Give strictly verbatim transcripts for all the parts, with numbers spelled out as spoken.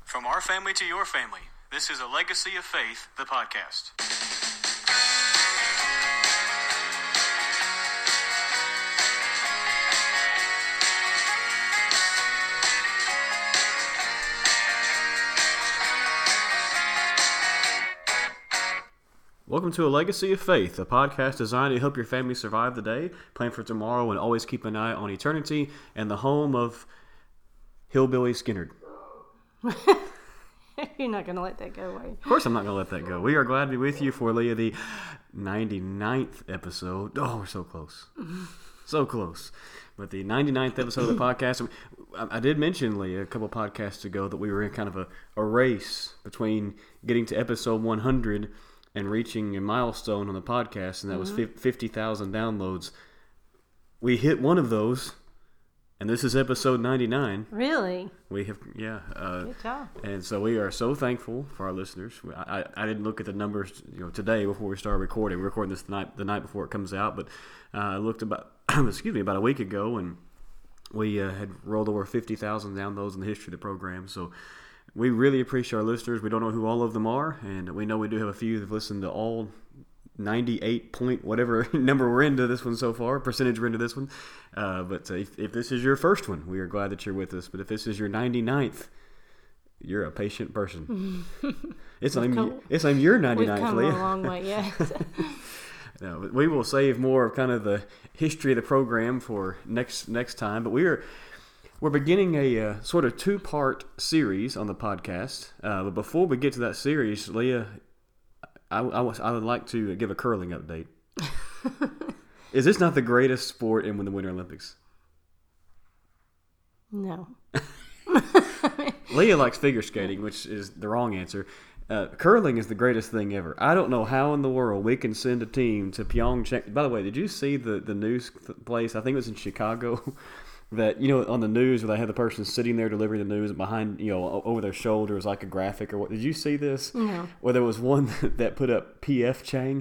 From our family to your family, this is A Legacy of Faith, the podcast. Welcome to A Legacy of Faith, a podcast designed to help your family survive the day, plan for tomorrow, and always keep an eye on eternity, and the home of Hillbilly Skinnerd. You're not going to let that go away. Of course I'm not going to let that go. We are glad to be with you for, Leah, the ninety-ninth episode. Oh, we're so close. So close. But the ninety-ninth episode of the podcast, I, I did mention, Leah, a couple podcasts ago that we were in kind of a, a race between getting to episode one hundred and reaching a milestone on the podcast, and that mm-hmm. was fifty thousand downloads. We hit one of those, and this is episode ninety-nine. Really? We have, yeah. Uh, Good job. And so we are so thankful for our listeners. I, I, I didn't look at the numbers, you know, today before we started recording. We're recording this the night, the night before it comes out, but uh, I looked about, excuse me, about a week ago, and we uh, had rolled over fifty thousand downloads in the history of the program. So we really appreciate our listeners. We don't know who all of them are, and we know we do have a few that have listened to all ninety-eight point whatever number we're into this one so far, percentage we're into this one. Uh, but if, if this is your first one, we are glad that you're with us. But if this is your ninety-ninth, you're a patient person. It's not even, it's not even your ninety-ninth, We've come Leah. a long way, yeah. No, but we will save more of kind of the history of the program for next next time. But we are we're beginning a uh, sort of two-part series on the podcast. Uh, but before we get to that series, Leah, I, I, I would like to give a curling update. Is this not the greatest sport in the Winter Olympics? No. Leah likes figure skating, which is the wrong answer. Uh, curling is the greatest thing ever. I don't know how in the world we can send a team to Pyeongchang. By the way, did you see the, the news place? I think it was in Chicago. That, you know, on the news where they have the person sitting there delivering the news behind, you know, over their shoulders like a graphic or what. Did you see this? No. Where there was one that put up P F Chang?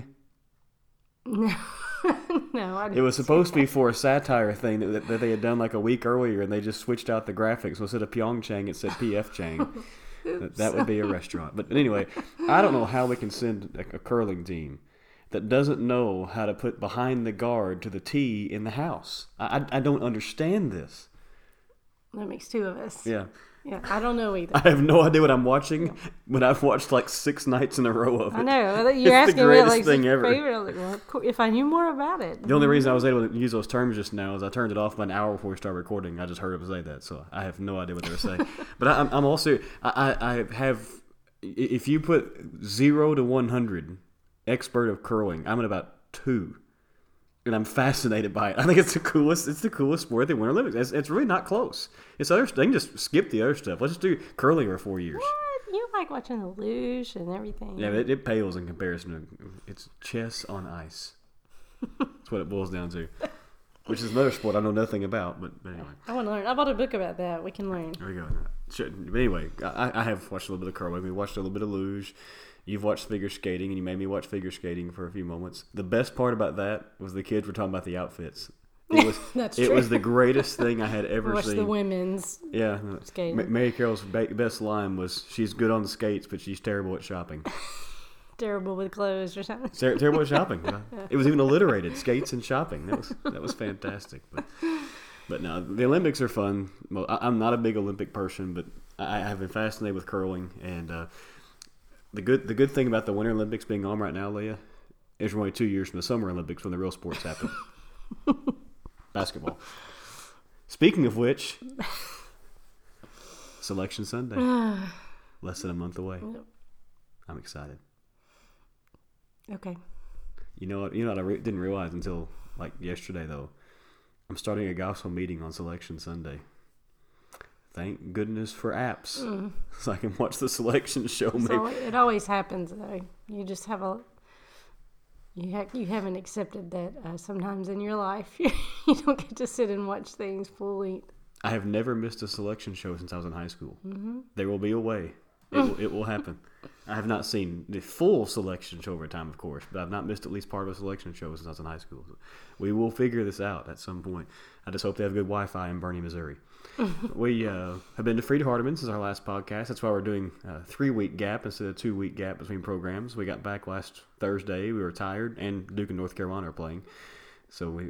No. No, I didn't. It was supposed to be for a satire thing that, that they had done like a week earlier, and they just switched out the graphics. So instead of Pyeongchang, it said P F Chang. that, that would be a restaurant. But anyway, I don't know how we can send a, a curling team that doesn't know how to put behind the guard to the tee in the house. I, I, I don't understand this. That makes two of us. Yeah. Yeah, I don't know either. I have no idea what I'm watching, but I've watched like six nights in a row of it. I know. It's You're asking the greatest me like thing ever. favorite. I was like, well, of course, if I knew more about it. The only reason I was able to use those terms just now is I turned it off about an hour before we started recording. I just heard them say that, so I have no idea what they were saying. But I, I'm, I'm also, I, I have, if you put zero to one hundred expert of curling, I'm at about two. And I'm fascinated by it. I think it's the coolest. It's the coolest sport at the Winter Olympics. It's, it's really not close. It's other. They can just skip the other stuff. Let's just do curling for four years. What? You like watching the luge and everything. Yeah, it, it pales in comparison to it's chess on ice. That's what it boils down to. Which is another sport I know nothing about. But, but anyway, I want to learn. I bought a book about that. We can learn. There we go. But anyway, I, I have watched a little bit of curling. We watched a little bit of luge. You've watched figure skating, and you made me watch figure skating for a few moments. The best part about that was the kids were talking about the outfits. It was That's it true. was the greatest thing I had ever Watch seen. the women's yeah, skating. Ma- Mary Carroll's ba- best line was, "She's good on the skates, but she's terrible at shopping." Terrible with clothes or something. Ter- terrible at shopping. Yeah. It was even alliterated: skates and shopping. That was that was fantastic. But but no, the Olympics are fun. Well, I, I'm not a big Olympic person, but I, I have been fascinated with curling and. Uh, The good the good thing about the Winter Olympics being on right now, Leah, is we're only two years from the Summer Olympics when the real sports happen. Basketball. Speaking of which, Selection Sunday. Less than a month away. Yep. I'm excited. Okay. You know what? You know what I re- didn't realize until like yesterday though. I'm starting a gospel meeting on Selection Sunday. Thank goodness for apps, mm. so I can watch the selection show. So it always happens, though. You just have a you ha- you haven't accepted that uh, sometimes in your life you don't get to sit and watch things full length. I have never missed a selection show since I was in high school. Mm-hmm. There will be a way It will, it will happen. I have not seen the full selection show over time, of course, but I've not missed at least part of a selection show since I was in high school. So we will figure this out at some point. I just hope they have good Wi-Fi in Bernie, Missouri. we uh, have been to Freed Hardeman since our last podcast. That's why we're doing a three-week gap instead of a two-week gap between programs. We got back last Thursday. We were tired, and Duke and North Carolina are playing. So we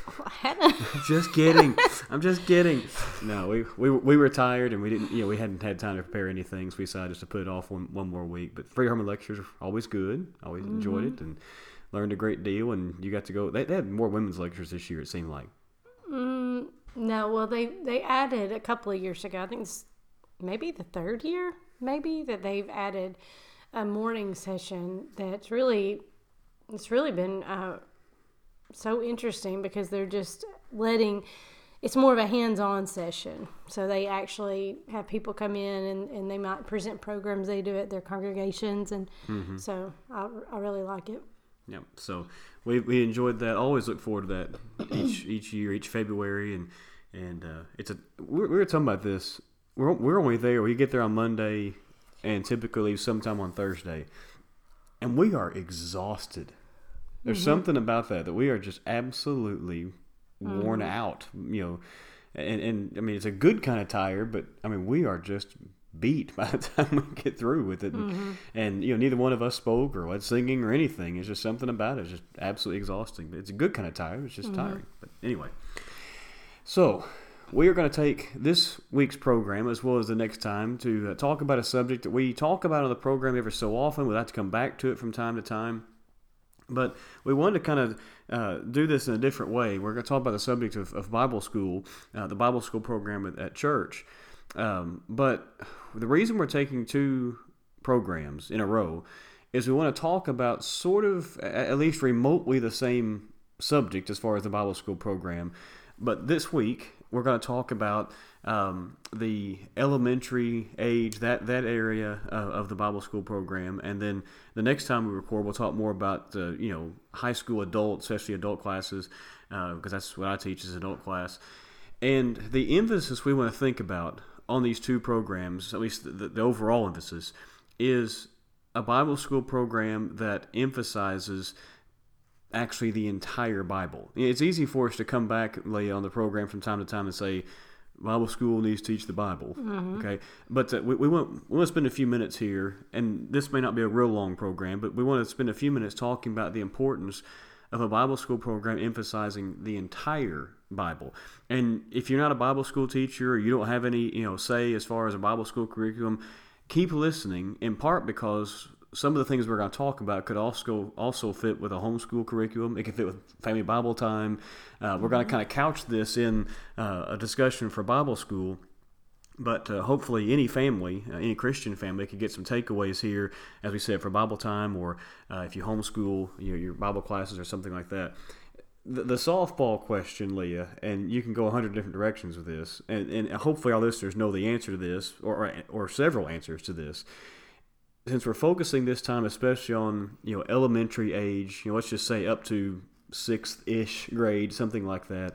just kidding. I'm just kidding. No, we, we we were tired and we didn't. You know, we hadn't had time to prepare anything, so we decided just to put it off one, one more week. But Freed Hardeman lectures are always good. Always mm-hmm. enjoyed it and learned a great deal. And you got to go. They, they had more women's lectures this year. It seemed like. Mm, no, well they they added a couple of years ago. I think it's maybe the third year, maybe that they've added a morning session. That's really it's really been. Uh, so interesting because they're just letting it's more of a hands-on session, so they actually have people come in and, and they might present programs they do at their congregations, and mm-hmm. so I, I really like it. Yeah, so we we enjoyed that. Always look forward to that each each year, each February, and and uh, it's a we we were talking about this. We're we're only there. We get there on Monday, and typically leave sometime on Thursday, and we are exhausted. There's mm-hmm. something about that that we are just absolutely worn mm-hmm. out, you know, and, and I mean, it's a good kind of tired, but I mean, we are just beat by the time we get through with it. And, mm-hmm. and you know, neither one of us spoke or was singing or anything. It's just something about it. It's just absolutely exhausting. It's a good kind of tired. It's just mm-hmm. tiring. But anyway, so we are going to take this week's program as well as the next time to uh, talk about a subject that we talk about on the program every so often. We'll have to come back to it from time to time. But we wanted to kind of uh, do this in a different way. We're going to talk about the subject of, of Bible school, uh, the Bible school program at, at church. Um, but the reason we're taking two programs in a row is we want to talk about sort of, at least remotely, the same subject as far as the Bible school program. But this week, we're going to talk about um, the elementary age, that that area of, of the Bible school program, and then the next time we record, we'll talk more about the you know high school adult, especially adult classes, uh, because that's what I teach is adult class. And the emphasis we want to think about on these two programs, at least the, the overall emphasis, is a Bible school program that emphasizes actually the entire Bible. It's easy for us to come back, Leah, on the program from time to time and say, Bible school needs to teach the Bible. Mm-hmm. Okay, but uh, we, we want we want to spend a few minutes here, and this may not be a real long program, but we want to spend a few minutes talking about the importance of a Bible school program emphasizing the entire Bible. And if you're not a Bible school teacher, or you don't have any you know say as far as a Bible school curriculum, keep listening. In part because some of the things we're going to talk about could also also fit with a homeschool curriculum. It can fit with family Bible time. Uh, we're going to kind of couch this in uh, a discussion for Bible school. But uh, hopefully any family, uh, any Christian family, could get some takeaways here, as we said, for Bible time, or uh, if you homeschool you know, your Bible classes or something like that. The, the softball question, Leah, and you can go a hundred different directions with this, and, and hopefully our listeners know the answer to this, or, or or several answers to this. Since we're focusing this time especially on, you know, elementary age, you know, let's just say up to sixth-ish grade, something like that,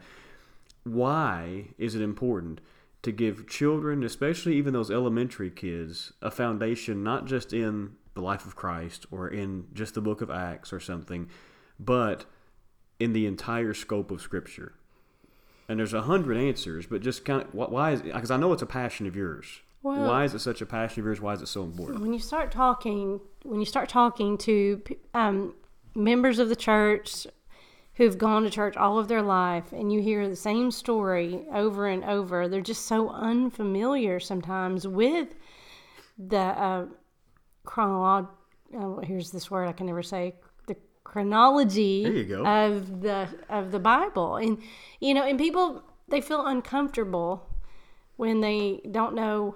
why is it important to give children, especially even those elementary kids, a foundation not just in the life of Christ or in just the book of Acts or something, but in the entire scope of Scripture? And there's a hundred answers, but just kind of, why is it? Because I know it's a passion of yours. Well, why is it such a passion of yours? Why is it so important? When you start talking, when you start talking to um, members of the church who've gone to church all of their life, and you hear the same story over and over, they're just so unfamiliar sometimes with the uh, chronology. Oh, here's this word I can never say. The chronology there you go. of the of the Bible, and you know, and people they feel uncomfortable when they don't know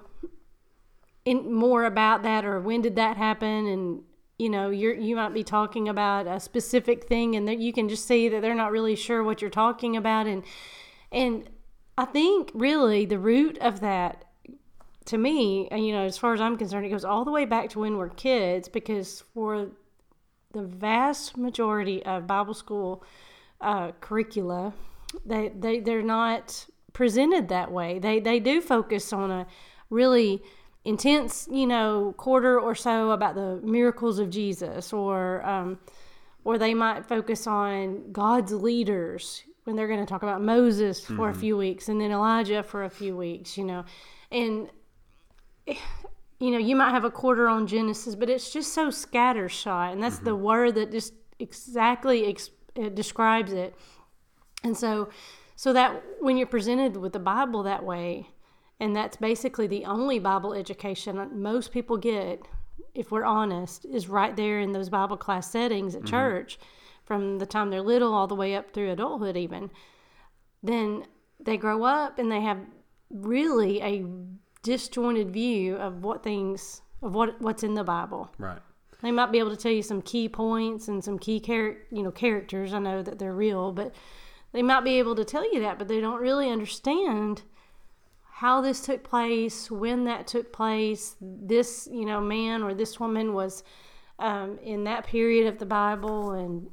in more about that, or when did that happen, and you know you're you might be talking about a specific thing, and that you can just see that they're not really sure what you're talking about, and and I think really the root of that, to me, and you know, as far as I'm concerned, it goes all the way back to when we're kids, because for the vast majority of Bible school uh, curricula, they they they're not presented that way. They they do focus on a really intense, you know, quarter or so about the miracles of Jesus, or um, or they might focus on God's leaders when they're going to talk about Moses for mm-hmm. a few weeks, and then Elijah for a few weeks, you know, and you know, you might have a quarter on Genesis, but it's just so scattershot, and that's mm-hmm. the word that just exactly ex- it describes it. And so, so that when you're presented with the Bible that way, and that's basically the only Bible education most people get, if we're honest, is right there in those Bible class settings at mm-hmm. church, from the time they're little all the way up through adulthood even, then they grow up and they have really a disjointed view of what things, of what what's in the Bible. Right. They might be able to tell you some key points and some key char- you know, characters. I know that they're real, but they might be able to tell you that, but they don't really understand how this took place, when that took place. This, you know, man or this woman was um, in that period of the Bible, and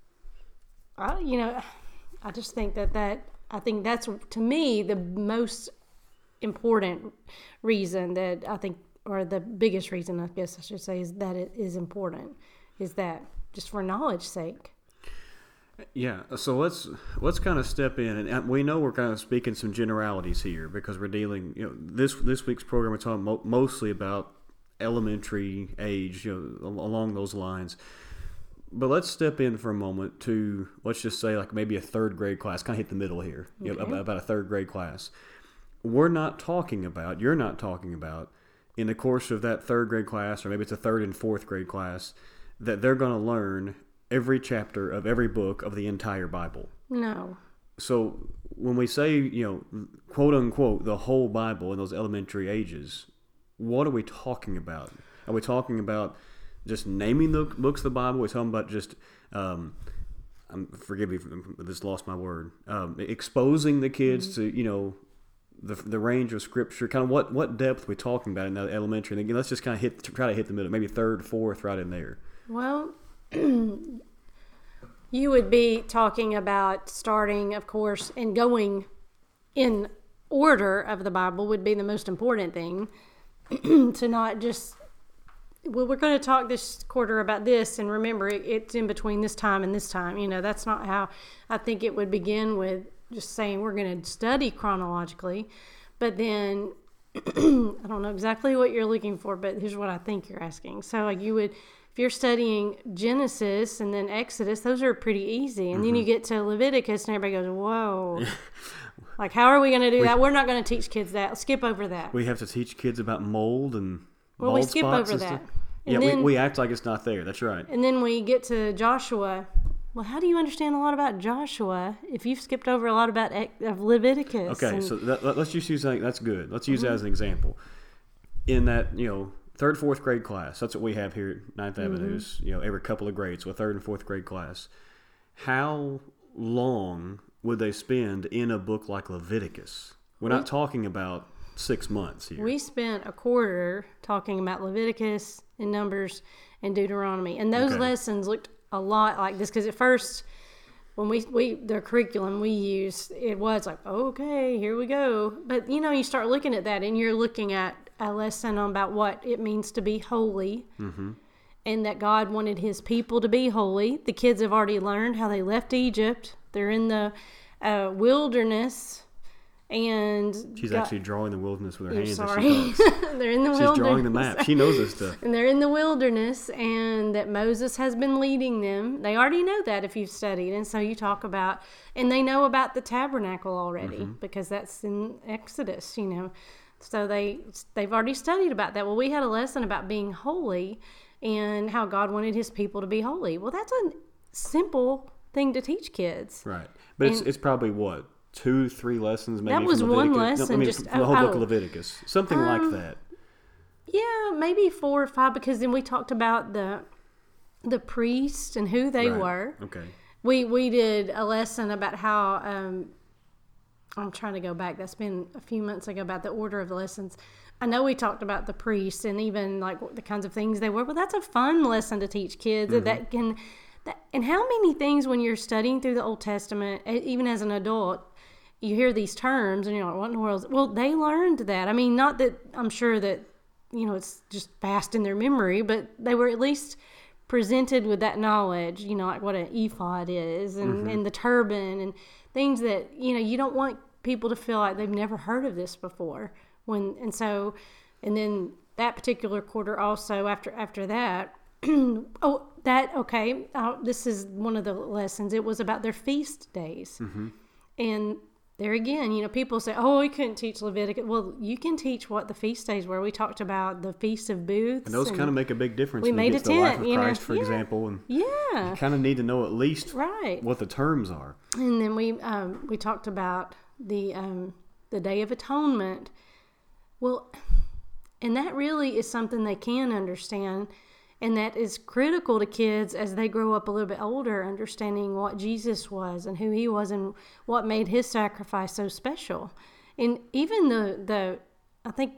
I, you know, I just think that that I think that's, to me, the most important reason that I think, or the biggest reason, I guess I should say, is that it is important, is that just for knowledge's sake. Yeah, so let's let's kind of step in, and we know we're kind of speaking some generalities here because we're dealing, you know, this this week's program we're talking mo- mostly about elementary age, you know, along those lines. But let's step in for a moment to, let's just say, like maybe a third grade class, kind of hit the middle here, okay. you know, about, about a third grade class. We're not talking about, you're not talking about, in the course of that third grade class, or maybe it's a third and fourth grade class, that they're going to learn every chapter of every book of the entire Bible. No. So when we say, you know, quote unquote, the whole Bible in those elementary ages, what are we talking about? Are we talking about just naming the books of the Bible? Are we talking about just, um, I'm, forgive me, I just lost my word, um, exposing the kids mm-hmm. to, you know, the the range of Scripture? Kind of what, what depth are we talking about in that elementary? And again, let's just kind of hit, try to hit the middle, maybe third, fourth, right in there. Well, you would be talking about starting, of course, and going in order of the Bible would be the most important thing. To not just, well, we're going to talk this quarter about this, and remember, it, it's in between this time and this time. You know, that's not how I think it would begin, with just saying we're going to study chronologically. But then, I don't know exactly what you're looking for, but here's what I think you're asking. So, like, you would, if you're studying Genesis and then Exodus, those are pretty easy. And mm-hmm. then you get to Leviticus and everybody goes, whoa. Like, how are we going to do we, that? We're not going to teach kids that. Skip over that. We have to teach kids about mold and well, bald we skip spots over and that. Stuff. Yeah, then, we, we act like it's not there. That's right. And then we get to Joshua. Well, how do you understand a lot about Joshua if you've skipped over a lot about of Leviticus? Okay, and, so that, let's just use that. That's good. Let's use mm-hmm. that as an example. In that, you know, third, fourth grade class, that's what we have here at Ninth mm-hmm. Avenues, you know, every couple of grades, so a third and fourth grade class. How long would they spend in a book like Leviticus? We're we, not talking about six months here. We spent a quarter talking about Leviticus and Numbers and Deuteronomy, and those okay. lessons looked a lot like this, because at first, when we, we the curriculum we used, it was like, okay, here we go. But, you know, you start looking at that, and you're looking at a lesson about what it means to be holy, mm-hmm. and that God wanted his people to be holy. The kids have already learned how they left Egypt. They're in the uh, wilderness. And she's God, actually drawing the wilderness with her hands. Sorry. As she talks. They're in the she's wilderness. She's drawing the map. She knows this stuff. And they're in the wilderness, and that Moses has been leading them. They already know that if you've studied. And so you talk about, and they know about the tabernacle already, mm-hmm. because that's in Exodus, you know. So they, they've already studied about that. Well, we had a lesson about being holy and how God wanted his people to be holy. Well, that's a simple thing to teach kids. Right. But and, it's it's probably what? Two, three lessons maybe. That was one lesson. No, I mean, just the whole oh, book of Leviticus, something um, like that. Yeah, maybe four or five, because then we talked about the the priests and who they right. were. Okay. We we did a lesson about how um, I'm trying to go back. That's been a few months ago, about the order of the lessons. I know we talked about the priests and even like the kinds of things they were. Well, that's a fun lesson to teach kids mm-hmm. that can. That, and how many things when you're studying through the Old Testament, even as an adult, you hear these terms and you're like, what in the world? Well, they learned that. I mean, not that I'm sure that you know, it's just fast in their memory, but they were at least presented with that knowledge, you know, like what an ephod is and, mm-hmm. and the turban and things that, you know, you don't want people to feel like they've never heard of this before. When and so, and then that particular quarter also after after that, oh, that, okay, uh, this is one of the lessons. It was about their feast days. Mm-hmm. And there again, you know, people say, oh, we couldn't teach Leviticus. Well, you can teach what the feast days were. We talked about the Feast of Booths. And those kind of make a big difference we when made you get a to the life tent, of you know, Christ, for yeah, example. And yeah. you kind of need to know at least right. what the terms are. And then we um, we talked about the um, the Day of Atonement. Well, and that really is something they can understand. And that is critical to kids as they grow up a little bit older, understanding what Jesus was and who he was and what made his sacrifice so special. And even the, the I think,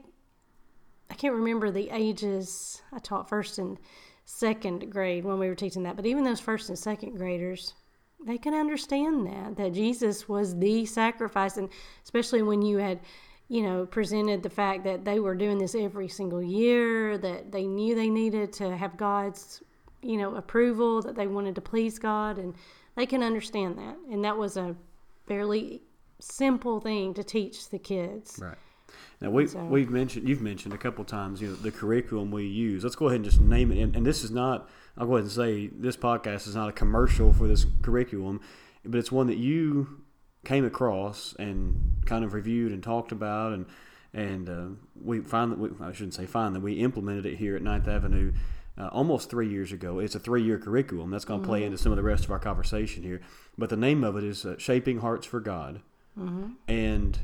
I can't remember the ages. I taught first and second grade when we were teaching that. But even those first and second graders, they can understand that, that Jesus was the sacrifice. And especially when you had, you know, presented the fact that they were doing this every single year, that they knew they needed to have God's, you know, approval, that they wanted to please God, and they can understand that. And that was a fairly simple thing to teach the kids. Right. Now, we, so, we've mentioned, you've mentioned a couple times, you know, the curriculum we use. Let's go ahead and just name it. And, and this is not, I'll go ahead and say, this podcast is not a commercial for this curriculum, but it's one that you came across and kind of reviewed and talked about, and and uh, we find that we, I shouldn't say find that we implemented it here at Ninth Avenue uh, almost three years ago. It's a three-year curriculum that's going to mm-hmm. play into some of the rest of our conversation here. But the name of it is uh, Shaping Hearts for God, mm-hmm. and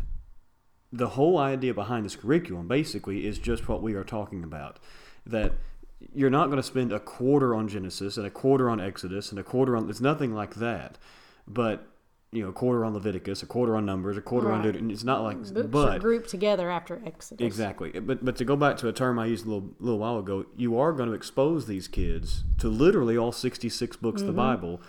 the whole idea behind this curriculum basically is just what we are talking about. That you're not going to spend a quarter on Genesis and a quarter on Exodus and a quarter on. It's nothing like that, but you know, a quarter on Leviticus, a quarter on Numbers, a quarter right. on Deuteronomy. It's not like, books but are grouped together after Exodus. Exactly. But but to go back to a term I used a little little while ago, you are going to expose these kids to literally all sixty-six books mm-hmm. of the Bible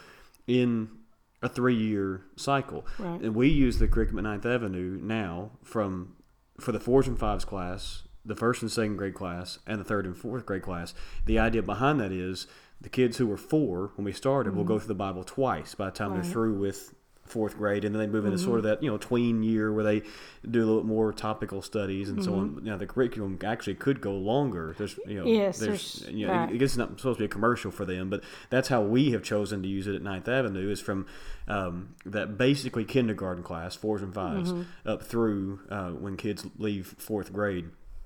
in a three-year cycle. Right. And we use the curriculum at Ninth Avenue now from for the fours and fives class, the first and second grade class, and the third and fourth grade class. The idea behind that is the kids who were four when we started mm-hmm. will go through the Bible twice by the time right. they're through with fourth grade, and then they move into mm-hmm. sort of that, you know, tween year where they do a little bit more topical studies and mm-hmm. so on. You know, the curriculum actually could go longer. There's, you know, yes, there's, there's, you know, right. I guess it's not supposed to be a commercial for them, but that's how we have chosen to use it at Ninth Avenue is from um, that basically kindergarten class, fours and fives, mm-hmm. up through uh, when kids leave fourth grade.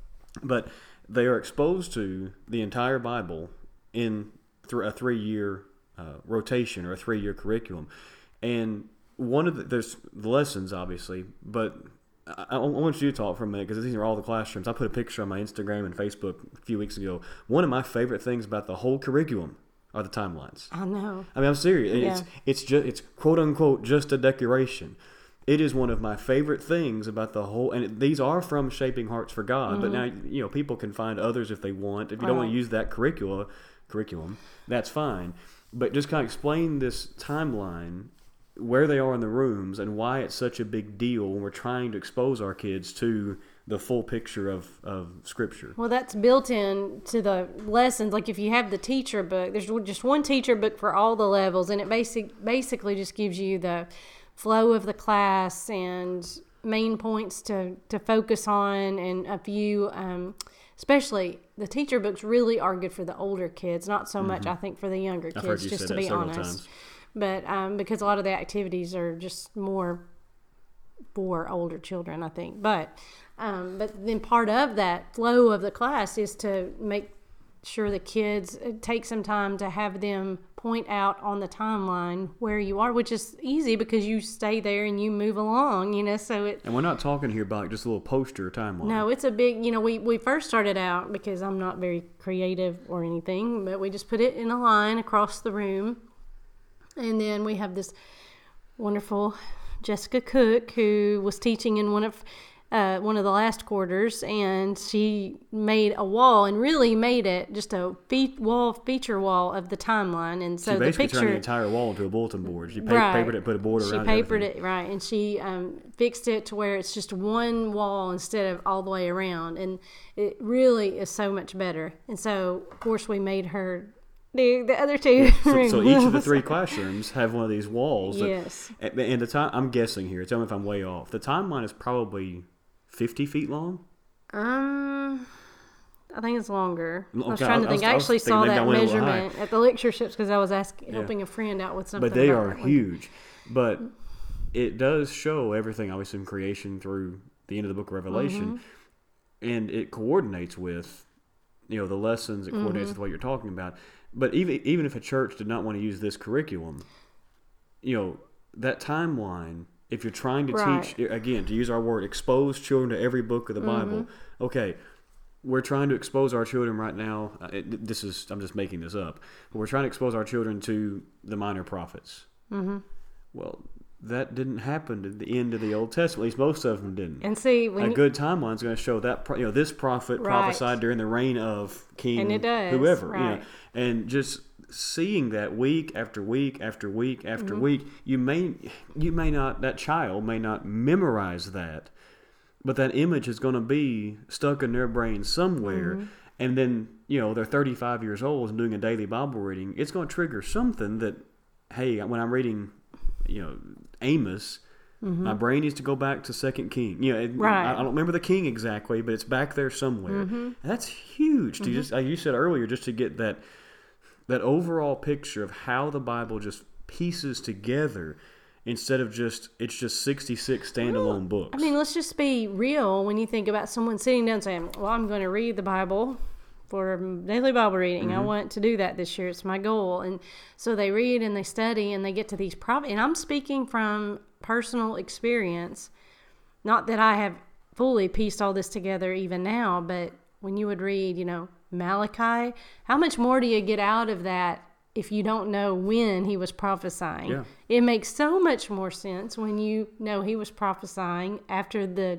But they are exposed to the entire Bible in th- a three-year uh, rotation or a three-year curriculum, and one of the, there's the lessons, obviously, but I, I want you to talk for a minute because these are all the classrooms. I put a picture on my Instagram and Facebook a few weeks ago. One of my favorite things about the whole curriculum are the timelines. I know. I mean, I'm serious. Yeah. It's it's just it's quote unquote just a decoration. It is one of my favorite things about the whole, and it, these are from Shaping Hearts for God. Mm-hmm. But now, you know, people can find others if they want. If you right. don't want to use that curricula, curriculum, that's fine. But just kind of explain this timeline, where they are in the rooms, and why it's such a big deal when we're trying to expose our kids to the full picture of, of Scripture. Well, that's built in to the lessons. Like if you have the teacher book, there's just one teacher book for all the levels, and it basic basically just gives you the flow of the class and main points to, to focus on, and a few, um, especially the teacher books really are good for the older kids, not so mm-hmm. much, I think, for the younger I've kids, just to be honest. Times. But um, because a lot of the activities are just more for older children, I think. But um, but then part of that flow of the class is to make sure the kids take some time to have them point out on the timeline where you are, which is easy because you stay there and you move along, you know. So it. And we're not talking here about like just a little poster timeline. No, it's a big. You know, we we first started out because I'm not very creative or anything, but we just put it in a line across the room. And then we have this wonderful Jessica Cook who was teaching in one of uh, one of the last quarters, and she made a wall and really made it just a fe- wall feature wall of the timeline. And so she the basically picture turned the entire wall into a bulletin board. She pa- Right. papered it, put a border she around papered everything. it right, and she um, fixed it to where it's just one wall instead of all the way around, and it really is so much better. And so, of course, we made her do the other two. So, so each of the three classrooms have one of these walls. That, Yes. And and the time, I'm guessing here. Tell me if I'm way off. The timeline is probably fifty feet long. Um, I think it's longer. I was Okay, trying to I was- think. I, I was actually thinking saw maybe I that went a little measurement at the lectureships because I was asking, Yeah. helping a friend out with something. But they about are that one. huge. But it does show everything, obviously, in creation through the end of the book of Revelation. Mm-hmm. And it coordinates with, you know, the lessons. It coordinates Mm-hmm. with what you're talking about. But even even if a church did not want to use this curriculum, you know, that timeline, if you're trying to Right. teach, again, to use our word, expose children to every book of the Bible. Mm-hmm. Okay, we're trying to expose our children right now. uh, It, this is, I'm just making this up. But we're trying to expose our children to the minor prophets. Mm-hmm. Well, that didn't happen at the end of the Old Testament. At least most of them didn't. And see, when A you- good timeline is going to show that pro- you know this prophet Right. prophesied during the reign of King And it does, whoever, you right. know, and just seeing that week after week after week after Mm-hmm. week, you may you may not that child may not memorize that, but that image is going to be stuck in their brain somewhere, Mm-hmm. and then you know they're thirty-five years old and doing a daily Bible reading. It's going to trigger something that, hey, when I'm reading, you know, Amos. My brain needs to go back to Second King. You know, it, Right. I, I don't remember the king exactly, but it's back there somewhere. And that's huge. To just, like you said earlier, just to get that that overall picture of how the Bible just pieces together, instead of just it's just sixty-six standalone books. I mean, let's just be real when you think about someone sitting down saying, well, I'm going to read the Bible for daily Bible reading. Mm-hmm. I want to do that this year. It's my goal. And so they read and they study and they get to these prophets. And I'm speaking from personal experience. Not that I have fully pieced all this together even now, but when you would read, you know, Malachi, how much more do you get out of that if you don't know when he was prophesying? Yeah. It makes so much more sense when you know he was prophesying after the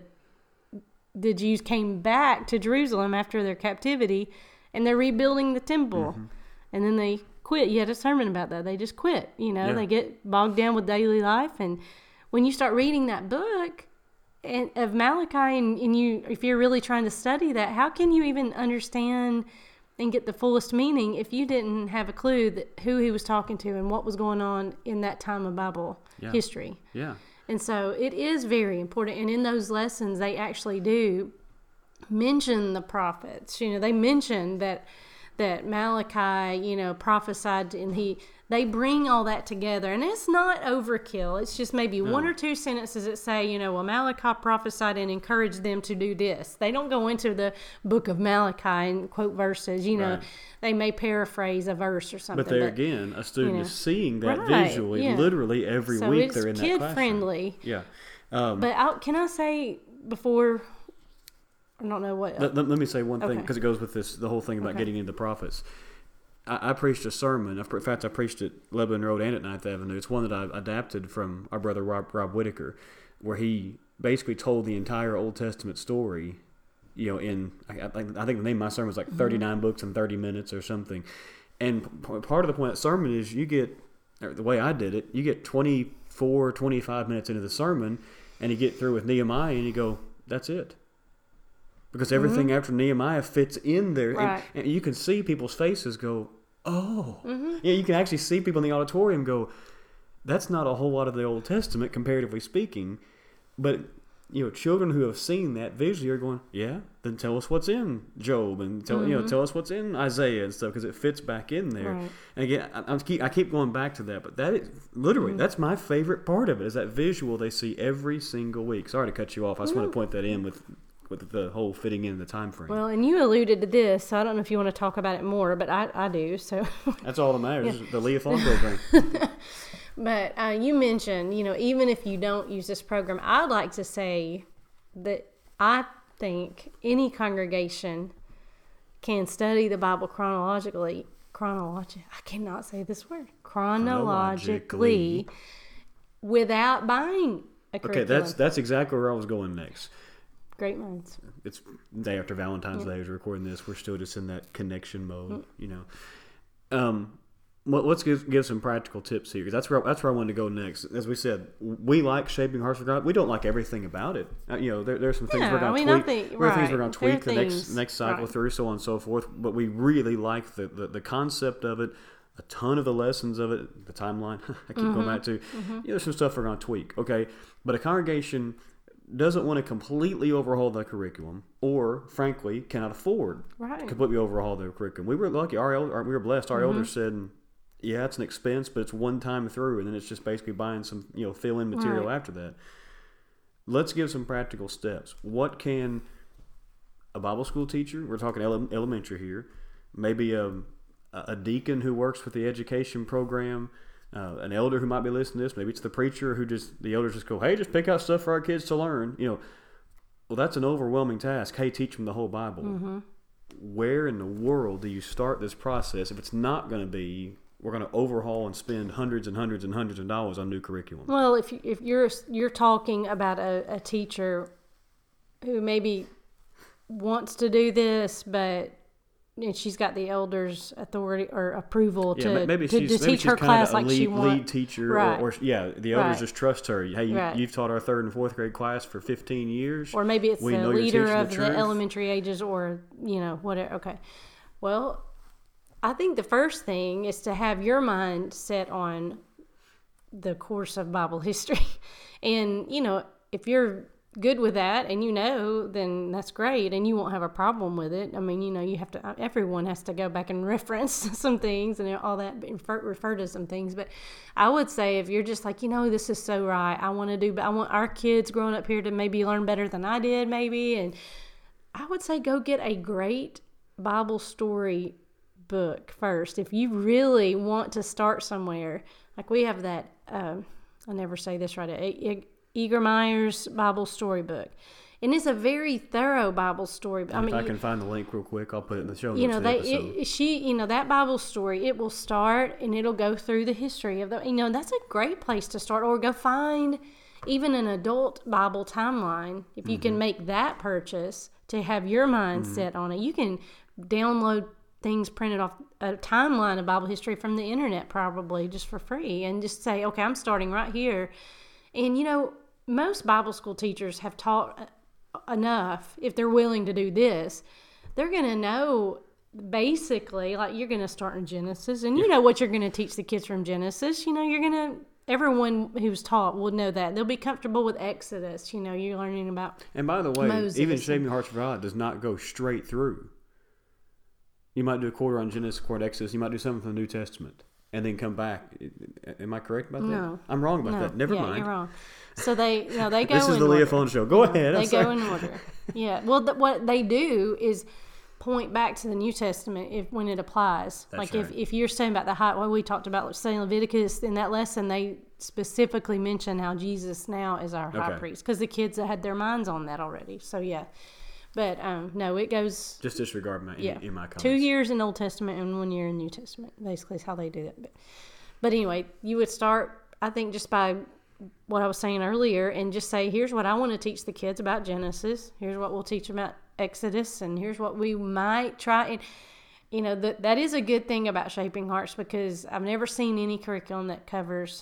the Jews came back to Jerusalem after their captivity, and they're rebuilding the temple. Mm-hmm. And then they quit. You had a sermon about that. They just quit. You know, Yeah. they get bogged down with daily life. And when you start reading that book and, of Malachi, and, and you, if you're really trying to study that, how can you even understand and get the fullest meaning if you didn't have a clue that who he was talking to and what was going on in that time of Bible Yeah. history? Yeah. And so it is very important. And in those lessons, they actually do mention the prophets. You know, they mention that that Malachi, you know, prophesied, and he they bring all that together. And it's not overkill. It's just maybe No. one or two sentences that say, you know, well, Malachi prophesied and encouraged them to do this. They don't go into the book of Malachi and quote verses. You know, Right. they may paraphrase a verse or something. But there again, a student you know. is seeing that Right, visually, yeah. literally every So week it's they're in that kid classroom. friendly. Yeah. Um, But I, can I say before? I don't know what. let, let, let me say one thing Okay. because it goes with this the whole thing about Okay. getting into the prophets. I, I preached a sermon. In fact, I preached at Lebanon Road and at Ninth Avenue. It's one that I adapted from our brother Rob, Rob Whitaker, where he basically told the entire Old Testament story. You know, in I, I think I think the name of my sermon was like thirty-nine books in thirty minutes or something. And p- part of the point of that sermon is you get, or the way I did it, you get twenty-four, twenty-five minutes into the sermon, and you get through with Nehemiah, and you go, that's it. Because everything after Nehemiah fits in there. And- Right. And, you can see people's faces go, oh. Yeah, you can actually see people in the auditorium go, that's not a whole lot of the Old Testament, comparatively speaking. But, you know, children who have seen that visually are going, yeah, then tell us what's in Job and tell, you know, tell us what's in Isaiah and stuff because it fits back in there. Right. And again, I, I, keep, I keep going back to that, but that is literally, that's my favorite part of it is that visual they see every single week. Sorry to cut you off. I just want to point that in with with the whole fitting in the time frame. Well, and you alluded to this, so I don't know if you want to talk about it more, but I, I do. So, That's all that matters, the Leah Fawn program. but uh, you mentioned, you know, even if you don't use this program, I'd like to say that I think any congregation can study the Bible chronologically. Chronologically, I cannot say this word. Chronologically, Chronologically. without buying a Okay, curriculum. that's that's exactly where I was going next. Great minds. It's day after Valentine's Yeah. Day as we're recording this. We're still just in that connection mode, mm. you know. Um, well, let's give give some practical tips here, because that's where that's where I wanted to go next. As we said, we like Shaping Hearts for God. We don't like everything about it. Uh, you know, there there's some things yeah, we're going I mean, to tweak. think, there right. are things we're going to tweak the things, next next cycle right. through, so on and so forth. But we really like the, the, the concept of it. A ton of the lessons of it, the timeline. I keep mm-hmm. going back to. Mm-hmm. You know, there's some stuff we're going to tweak. Okay, but a congregation doesn't want to completely overhaul the curriculum, or frankly cannot afford right. to completely overhaul their curriculum. We were lucky. Our elder, we were blessed. Our mm-hmm. elders said, "Yeah, it's an expense, but it's one time through, and then it's just basically buying some, you know, fill-in material right. after that." Let's give some practical steps. What can a Bible school teacher? We're talking ele- elementary here. Maybe a a deacon who works with the education program. Uh, an elder who might be listening to this, maybe it's the preacher who just, the elders just go, hey, just pick out stuff for our kids to learn. You know, well, that's an overwhelming task. Hey, teach them the whole Bible. Mm-hmm. Where in the world do you start this process if it's not going to be, we're going to overhaul and spend hundreds and hundreds and hundreds of dollars on new curriculum? Well, if you, if you're you're talking about a, a teacher who maybe wants to do this, but and she's got the elders' authority or approval to, yeah, maybe to, she's, to maybe teach she's her kind class of a like lead, she wants. lead teacher, right. or, or yeah, the elders right. just trust her. Hey, you, right. you've taught our third and fourth grade class for fifteen years. Or maybe it's we the know leader of the, the elementary ages, or you know whatever. Okay, well, I think the first thing is to have your mind set on the course of Bible history, and you know if you're good with that and you know, then that's great, and you won't have a problem with it. I mean, you know, you have to, everyone has to go back and reference some things and all that, refer, refer to some things. But I would say if you're just like, you know, this is so right, I want to do, I want our kids growing up here to maybe learn better than I did, maybe. And I would say go get a great Bible story book first. If you really want to start somewhere, like we have that, um, I never say this right, a, a, Eagermeyer's Bible Storybook. And it's a very thorough Bible story. I if mean, I can find the link real quick, I'll put it in the show notes. You know, they, the it, she, you know, that Bible story, it will start and it'll go through the history of the, you know, that's a great place to start. Or go find even an adult Bible timeline. If you mm-hmm. can make that purchase to have your mind mm-hmm. set on it, you can download things printed off a timeline of Bible history from the internet, probably just for free, and just say, okay, I'm starting right here. And, you know, most Bible school teachers have taught enough, if they're willing to do this, they're going to know basically, like you're going to start in Genesis, and you know what you're going to teach the kids from Genesis. You know, you're going to, everyone who's taught will know that. They'll be comfortable with Exodus. You know, you're learning about And by the way, Moses even Shaping Hearts for God does not go straight through. You might do a quarter on Genesis, a quarter on Exodus. You might do something from the New Testament. And then come back. Am I correct about that? No. I'm wrong about no. that. Never yeah, mind. You're wrong. So they, you know, they go This is in the order. Leah Phone Show. Go you know, ahead. They I'm go sorry. in order. Yeah. Well, the, what they do is point back to the New Testament if when it applies. That's like right. if, if you're saying about the high, well, we talked about saying Leviticus in that lesson, they specifically mention how Jesus now is our high Okay. priest, because the kids had their minds on that already. So yeah. But um, no, it goes. Just disregard my yeah, in, in my comments. Two years in Old Testament and one year in New Testament. Basically, is how they do that. But, but anyway, you would start, I think, just by what I was saying earlier, and just say, here's what I want to teach the kids about Genesis. Here's what we'll teach them about Exodus, and here's what we might try. And you know that that is a good thing about Shaping Hearts, because I've never seen any curriculum that covers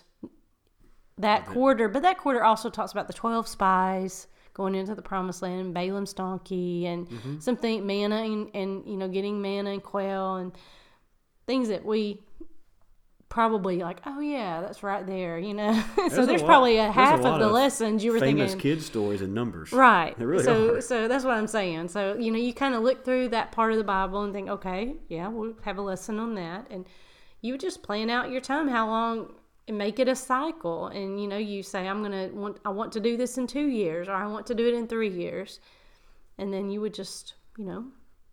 that quarter. But that quarter also talks about the twelve spies going into the promised land, Balaam's donkey, and mm-hmm. something manna, and, and you know getting manna and quail, and things that we probably like, oh yeah, that's right there, you know. so there's, there's a probably lot, a half a of the of lessons you were famous thinking. kid stories and numbers, right? They really so are. so that's what I'm saying. So you know, you kind of look through that part of the Bible and think, okay, yeah, we'll have a lesson on that, and you just plan out your time, how long. And make it a cycle, and you know, you say, I'm gonna want, I want to do this in two years, or I want to do it in three years, and then you would just, you know,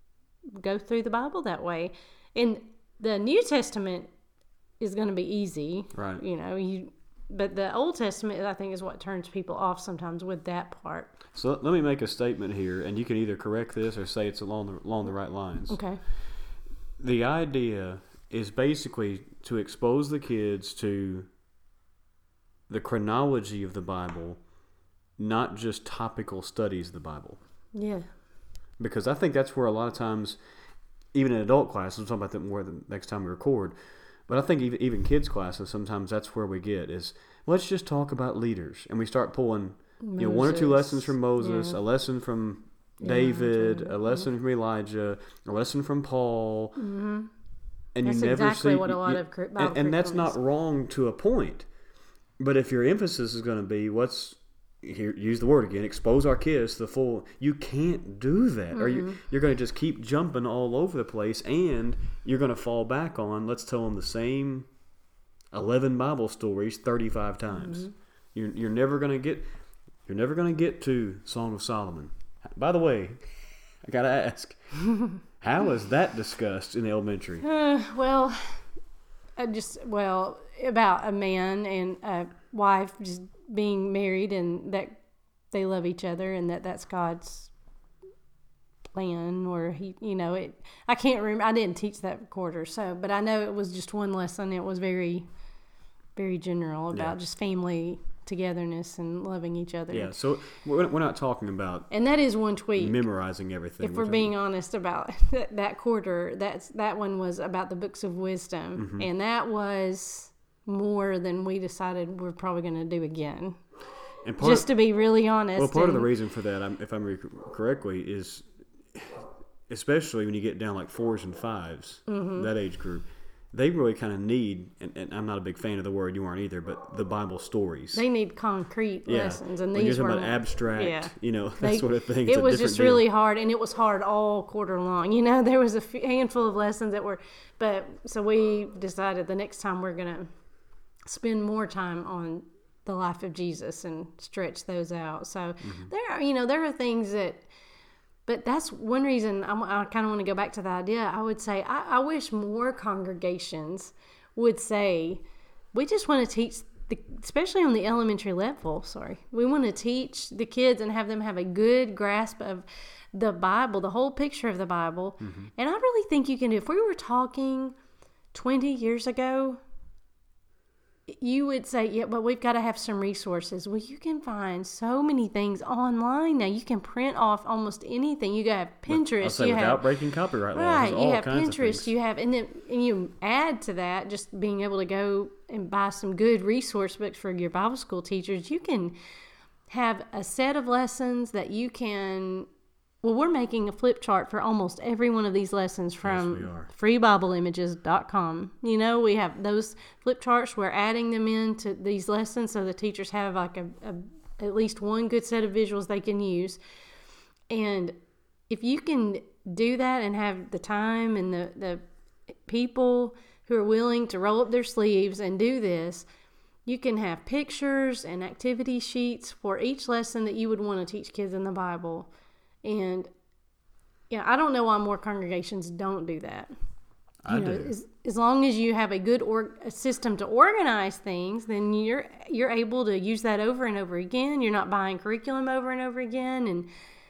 go through the Bible that way. And the New Testament is going to be easy, right? You know, you, but the Old Testament, I think, is what turns people off sometimes with that part. So let me make a statement here, and you can either correct this or say it's along the along the right lines. Okay. The idea is basically to expose the kids to the chronology of the Bible, not just topical studies of the Bible. Yeah. Because I think that's where a lot of times, even in adult classes, we'll talk about that more the next time we record, but I think even, even kids classes, sometimes that's where we get is, let's just talk about leaders. And we start pulling you know, one or two lessons from Moses, Yeah. a lesson from David, a lesson from Elijah, a lesson from Paul. Mm-hmm. And That's you never exactly see, what a lot you, of Bible and, and that's curriculum not is. wrong to a point. But if your emphasis is going to be what's here, use the word again, expose our kids to the full. You can't do that, mm-hmm. or you, you're going to just keep jumping all over the place, and you're going to fall back on let's tell them the same eleven Bible stories thirty-five times. Mm-hmm. You're you're never going to get you're never going to get to Song of Solomon. By the way, I got to ask, how is that discussed in elementary? Uh, well, I just well about a man and a wife just being married and that they love each other and that that's God's plan, or he, you know, it. I can't remember. I didn't teach that quarter, so but I know it was just one lesson. It was very, very general about yeah. just family togetherness and loving each other. Yeah, so we're we're not talking about and that is one tweak. Memorizing everything. If we're being honest about that, that quarter, that's that one was about the books of wisdom, mm-hmm. and that was more than we decided we're probably going to do again. And part just of, to be really honest. Well, part and, of the reason for that, if I remember correctly, is especially when you get down like fours and fives, mm-hmm. that age group, they really kind of need, and, and I'm not a big fan of the word, you aren't either, but the Bible stories. They need concrete yeah. lessons. And when these you're talking were about abstract, yeah. you know, that they, sort of thing. It it's was a just deal. really hard, and it was hard all quarter long. You know, there was a handful of lessons that were, but so we decided the next time we're going to spend more time on the life of Jesus and stretch those out. So mm-hmm. there are, you know, there are things that, but that's one reason I, I kind of want to go back to the idea. I would say, I, I wish more congregations would say, we just want to teach, the, especially on the elementary level, sorry, we want to teach the kids and have them have a good grasp of the Bible, the whole picture of the Bible. Mm-hmm. And I really think you can do, if we were talking twenty years ago, you would say, yeah, but we've got to have some resources. Well, you can find so many things online now. You can print off almost anything. You have Pinterest. I'll say you without have, breaking copyright laws. Right. All You have kinds Pinterest. Of things. You have, and then and you add to that just being able to go and buy some good resource books for your Bible school teachers. You can have a set of lessons that you can. Well, we're making a flip chart for almost every one of these lessons from yes, free bible images dot com. You know, we have those flip charts. We're adding them into these lessons so the teachers have like a, a at least one good set of visuals they can use. And if you can do that and have the time and the, the people who are willing to roll up their sleeves and do this, you can have pictures and activity sheets for each lesson that you would want to teach kids in the Bible. And yeah, I don't know why more congregations don't do that. I you know, do. As, as long as you have a good or, a system to organize things, then you're you're able to use that over and over again. You're not buying curriculum over and over again. And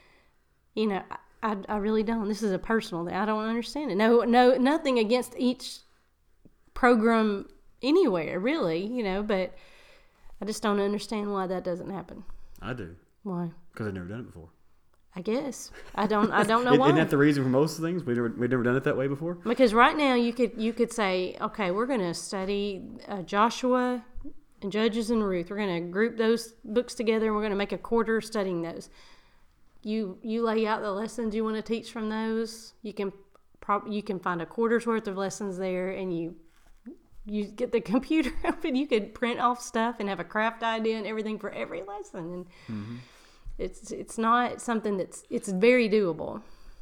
you know, I, I really don't. This is a personal thing. I don't understand it. No, no, nothing against each program anywhere, really. You know, but I just don't understand why that doesn't happen. I do. Why? Because I've never done it before. I guess I don't. I don't know why. Isn't that the reason for most things? We never we've never done it that way before. Because right now you could you could say, okay, we're going to study uh, Joshua and Judges and Ruth. We're going to group those books together, and we're going to make a quarter studying those. You you lay out the lessons you want to teach from those. You can prob- you can find a quarter's worth of lessons there, and you you get the computer open. You could print off stuff and have a craft idea and everything for every lesson. And mm-hmm. It's it's not something that's, it's very doable.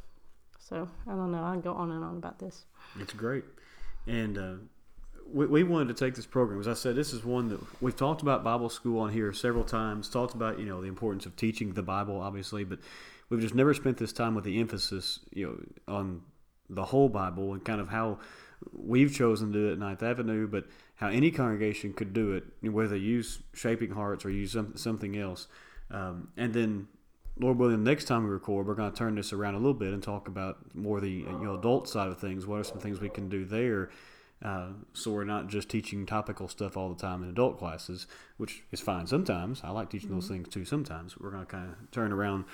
So, I don't know. I can go on and on about this. It's great. And uh, we, we wanted to take this program. As I said, this is one that we've talked about Bible school on here several times, talked about, you know, the importance of teaching the Bible, obviously, but we've just never spent this time with the emphasis, you know, on the whole Bible and kind of how we've chosen to do it at Ninth Avenue, but how any congregation could do it, whether they use Shaping Hearts or use some, something else. Um, and then, Lord willing, the next time we record, we're going to turn this around a little bit and talk about more the you know adult side of things. What are some things we can do there, uh, so we're not just teaching topical stuff all the time in adult classes, which is fine sometimes. I like teaching mm-hmm. those things too sometimes. We're going to kind of turn around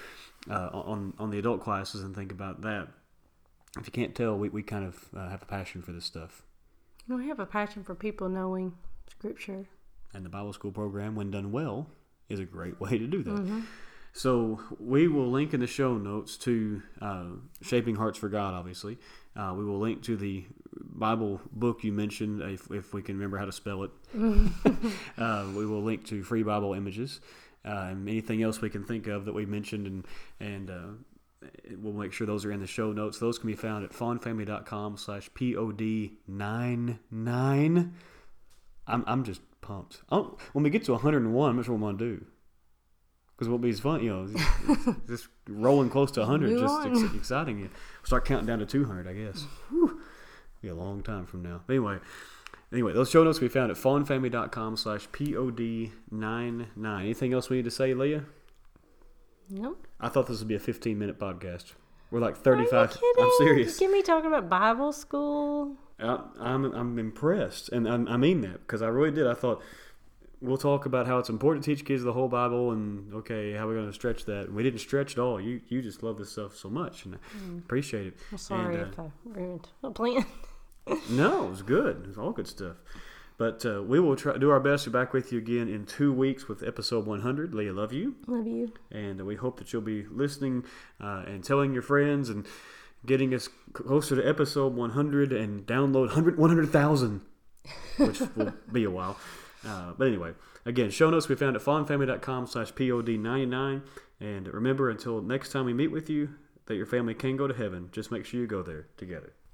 uh, on on the adult classes and think about that. If you can't tell, we, we kind of uh, have a passion for this stuff. We have a passion for people knowing Scripture. And the Bible school program, when done well, is a great way to do that. Mm-hmm. So we will link in the show notes to uh, Shaping Hearts for God, obviously. Uh, we will link to the Bible book you mentioned, if, if we can remember how to spell it. uh, we will link to free Bible images uh, and anything else we can think of that we mentioned, and and uh, we'll make sure those are in the show notes. Those can be found at fawnfamily.com slash pod ninety-nine. I'm I'm just pumped. I'll, when we get to one hundred one, I'm not sure what I'm going to do. Because what will be fun, you know, just rolling close to one hundred, Move just on. ex- exciting. We'll start counting down to two hundred, I guess. Whew. Be a long time from now. But anyway, anyway, those show notes can be found at fawnfamily.com slash pod ninety-nine. Anything else we need to say, Leah? Nope. I thought this would be a fifteen-minute podcast. We're like Are thirty-five. you kidding? I'm serious. Get me talking about Bible school. I, I'm I'm impressed, and I, I mean that because I really did. I thought we'll talk about how it's important to teach kids the whole Bible, and okay, how we're going to stretch that. We didn't stretch at all. You you just love this stuff so much, and I Mm. appreciate it. I'm sorry And, uh, if I ruined a plan. No, it was good. It was all good stuff. But uh, we will try do our best to be back with you again in two weeks with episode one hundred. Leah, love you. Love you. And we hope that you'll be listening uh, and telling your friends and getting us closer to episode one hundred and download one hundred thousand, which will be a while. Uh, but anyway, again, show notes we found at fawnfamily.com slash pod ninety-nine. And remember, until next time we meet with you, that your family can go to heaven. Just make sure you go there together.